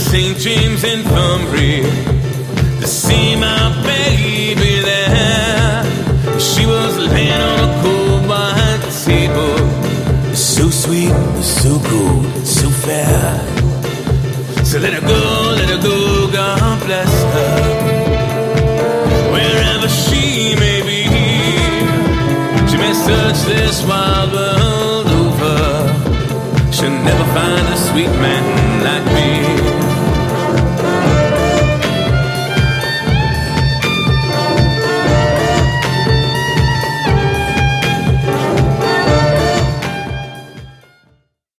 St. James Infirmary to see my baby there. She was laying on a cold white table, so sweet, so cool, so fair. So let her go, God bless her. Wherever she may be, she may search this wild world over, she'll never find a sweet man like me.